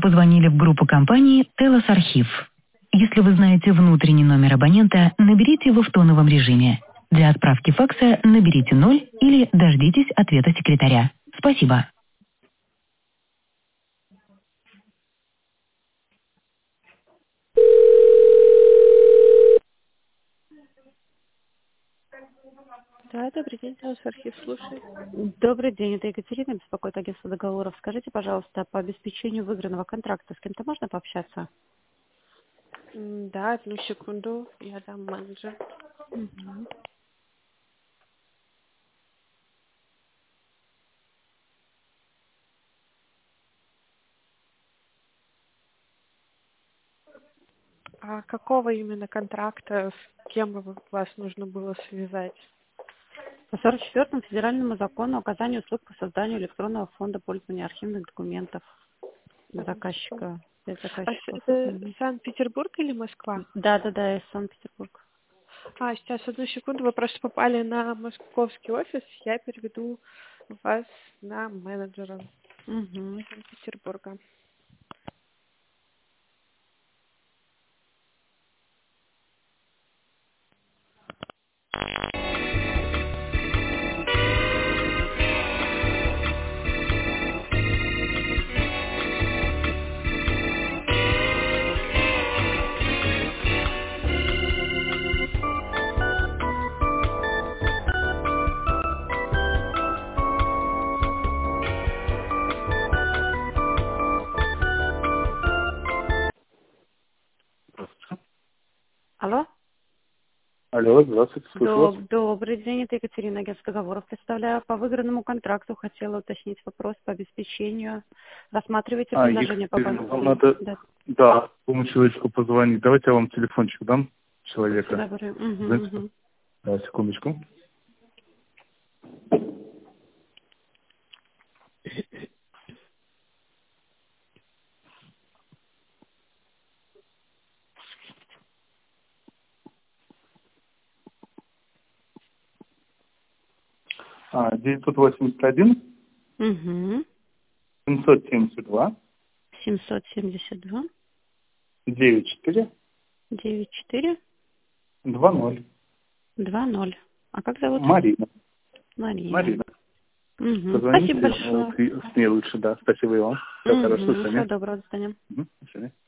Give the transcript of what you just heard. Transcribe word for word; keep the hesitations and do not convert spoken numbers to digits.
позвонили в группу компании «Телос Архив». Если вы знаете внутренний номер абонента, наберите его в тоновом режиме. Для отправки факса наберите ноль или дождитесь ответа секретаря. Спасибо. Да, добрый день, Телос Архив, слушай. Добрый день, это Екатерина, беспокоит агентство договоров. Скажите, пожалуйста, по обеспечению выигранного контракта с кем-то можно пообщаться? М, Да, одну секунду, я дам менеджер. Мгм. А какого именно контракта, с кем вы- вас нужно было связать? По сорок четвёртому федеральному закону оказание услуг по созданию электронного фонда пользования архивных документов для заказчика, для А с- заказчиков. это Мгм. Санкт-Петербург или Москва? Да, да, да, из Санкт-Петербурга. А, сейчас, одну секунду, вы просто попали на московский офис, я переведу вас на менеджера Угу. Санкт-Петербурга. Алло? Алло, здравствуйте, слышу вас. Доб- Добрый день, это Екатерина, агентство договоров. Представляю, по выигранному контракту хотела уточнить вопрос по обеспечению. Рассматриваете А, предложение по Екатерина, вам банку? надо, Да. да, этому человечку позвонить. Давайте я вам телефончик дам человека. Добрый. Угу, Знаете, угу. да, секундочку. А, девятьсот восемьдесят один Угу. семьсот семьдесят два семьсот семьдесят два девяносто четыре девять четыре два ноль. два ноль. А как зовут? Марина. Марина. Марина. Угу. Спасибо Позвоните, э, большое. с с ней лучше, да. Спасибо и вам. Все хорошо, до Угу. Всего свидания. доброго, до свидания. Мгм, до свидания.